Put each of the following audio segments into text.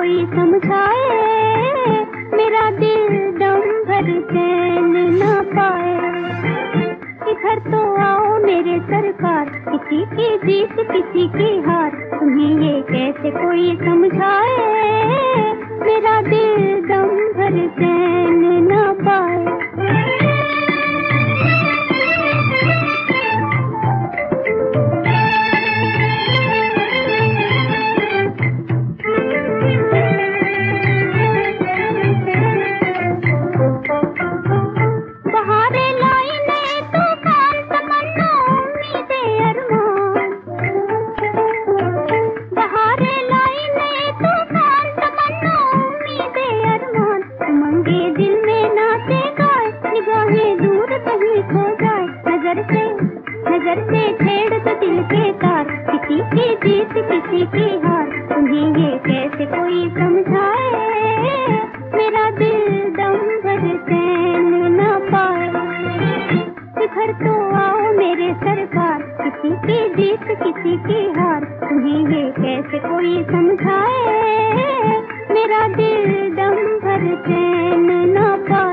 कोई समझाए, मेरा दिल दम भर चैन न पाए। इधर तो आओ मेरे सरकार, किसी की जीत किसी की हार, तुम्हें ये कैसे कोई समझाए, मेरा दिल दम भर चैन न पाए। नजर से छेड़ तो दिल के तार, किसी की जीत किसी की हार, तुम्हें ये कैसे कोई समझाए, मेरा दिल दम भर चैन न पाए। इधर तो आओ मेरे सरकार, किसी की जीत किसी की हार, तुम्हें ये कैसे कोई समझाए, मेरा दिल दम भर चैन न पाए।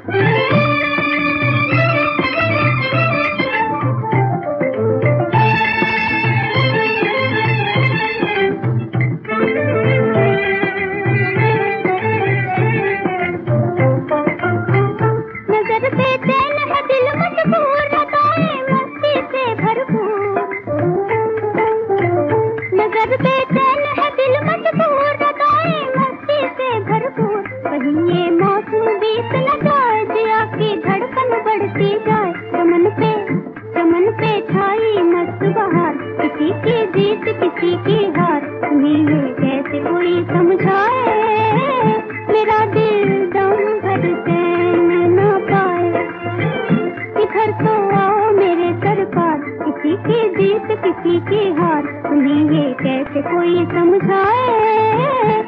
नजर बेचैन है दिल मजबूर, रदाएं मस्ती से भरपूर, कहीं ये मौसम बीत न जाए, जिया की धड़कन बढ़ती जाए, चमन पे छाई मस्त बहार, किसी की जीत किसी की हार, तुम्हें ये कैसे कोई समझाए, मेरा दिल दम भर चैन न पाए। इधर तो आओ मेरे सरकार, किसी की जीत किसी की हार, तुम्हें ये कैसे कोई समझाए।